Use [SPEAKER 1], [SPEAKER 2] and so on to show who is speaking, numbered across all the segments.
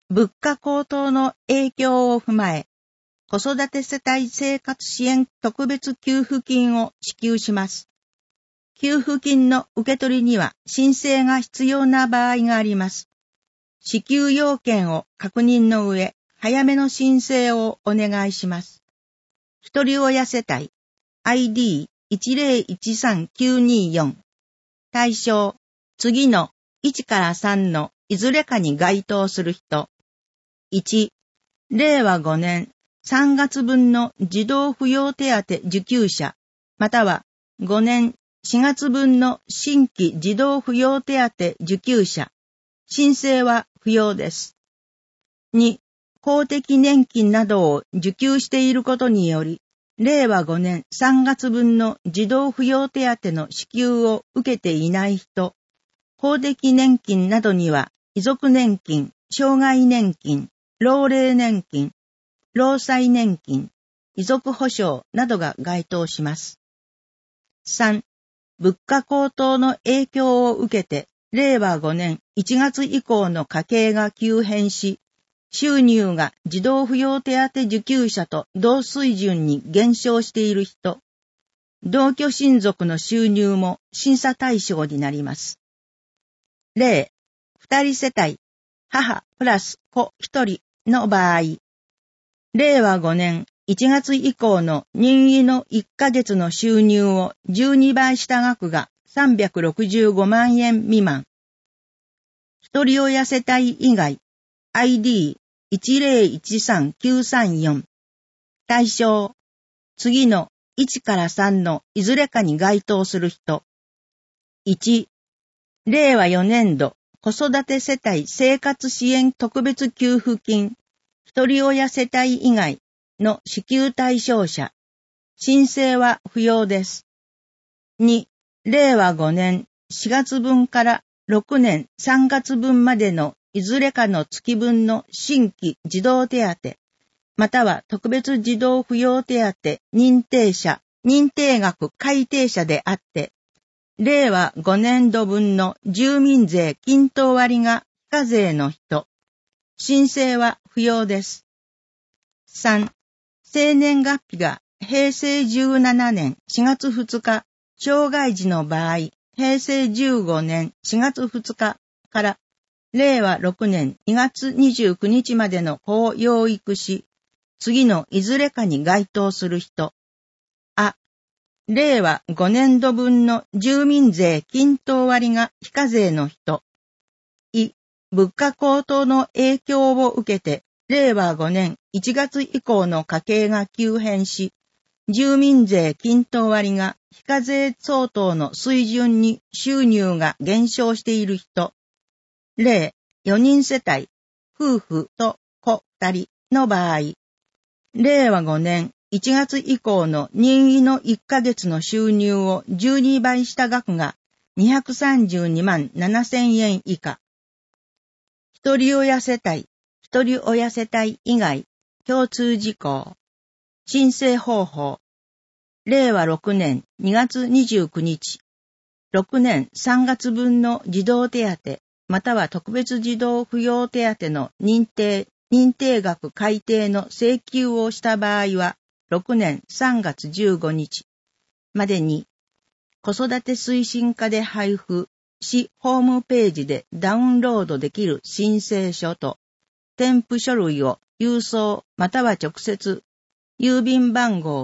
[SPEAKER 1] 物価高騰の影響を踏まえ、子育て世帯生活支援特別給付金を支給します。給付金の受け取りには申請が必要な場合があります。支給要件を確認の上、早めの申請をお願いします。一人親世帯 ID1013924 対象、次の1から3のいずれかに該当する人。1、令和5年3月分の児童扶養手当受給者、または5年4月分の新規児童扶養手当受給者。申請は不要です。2、公的年金などを受給していることにより、令和5年3月分の児童扶養手当の支給を受けていない人、公的年金などには遺族年金、障害年金、老齢年金、労災年金、遺族保障などが該当します。3、物価高騰の影響を受けて、令和5年1月以降の家計が急変し、収入が児童扶養手当受給者と同水準に減少している人、同居親族の収入も審査対象になります。例、2人世帯、母プラス子1人の場合、令和5年1月以降の任意の1ヶ月の収入を12倍した額が365万円未満。一人親世帯以外 ID1013934 対象、次の1から3のいずれかに該当する人。1、令和4年度子育て世帯生活支援特別給付金一人親世帯以外の支給対象者。申請は不要です。2、令和5年4月分から6年3月分までのいずれかの月分の新規児童手当、または特別児童扶養手当認定者、認定額改定者であって、令和5年度分の住民税均等割が非課税の人。申請は不要です。3、生年月日が平成17年4月2日、障害児の場合、平成15年4月2日から令和6年2月29日までの子を養育し、次のいずれかに該当する人。あ、令和5年度分の住民税均等割が非課税の人。い、物価高騰の影響を受けて、令和5年1月以降の家計が急変し、住民税均等割が非課税相当の水準に収入が減少している人。例、4人世帯、夫婦と子2人の場合、令和5年1月以降の任意の1ヶ月の収入を12倍した額が232万7000円以下。一人親世帯、一人親世帯以外、共通事項。申請方法。令和6年2月29日。6年3月分の児童手当、または特別児童扶養手当の認定額改定の請求をした場合は、6年3月15日までに、子育て推進課で配布、市ホームページでダウンロードできる申請書と、添付書類を郵送または直接、郵便番号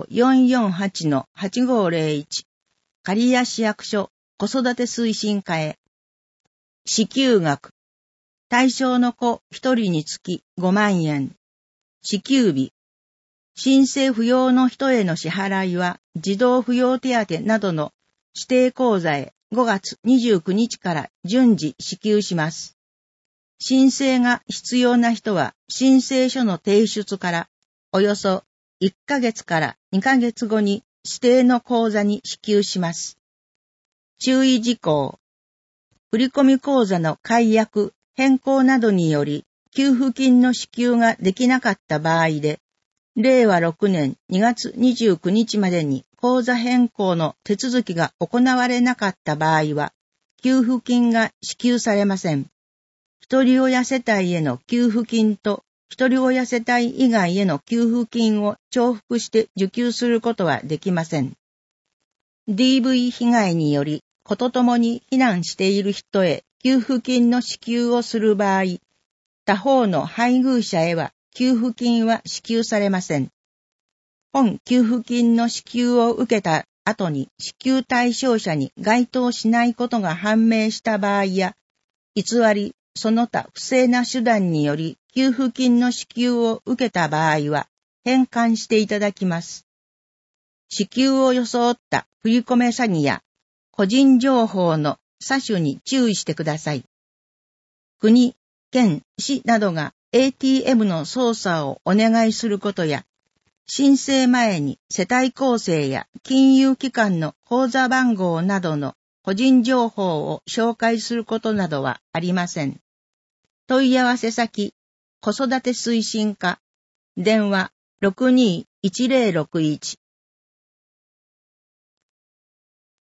[SPEAKER 1] 448-8501、刈谷市役所子育て推進課へ。支給額。対象の子1人につき5万円。支給日。申請不要の人への支払いは、児童扶養手当などの指定口座へ5月29日から順次支給します。申請が必要な人は、申請書の提出から、およそ1ヶ月から2ヶ月後に指定の口座に支給します。注意事項。振込口座の解約、変更などにより、給付金の支給ができなかった場合で、令和6年2月29日までに口座変更の手続きが行われなかった場合は、給付金が支給されません。 一人親世帯への給付金と一人親世帯以外への給付金を重複して受給することはできません。DV 被害により子と共に避難している人へ給付金の支給をする場合、他方の配偶者へは給付金は支給されません。本給付金の支給を受けた後に支給対象者に該当しないことが判明した場合や、偽り、その他不正な手段により給付金の支給を受けた場合は返還していただきます。支給を装った振り込め詐欺や個人情報の詐取に注意してください。国、県、市などが ATM の操作をお願いすることや、申請前に世帯構成や金融機関の口座番号などの個人情報を紹介することなどはありません。問い合わせ先、子育て推進課、電話621061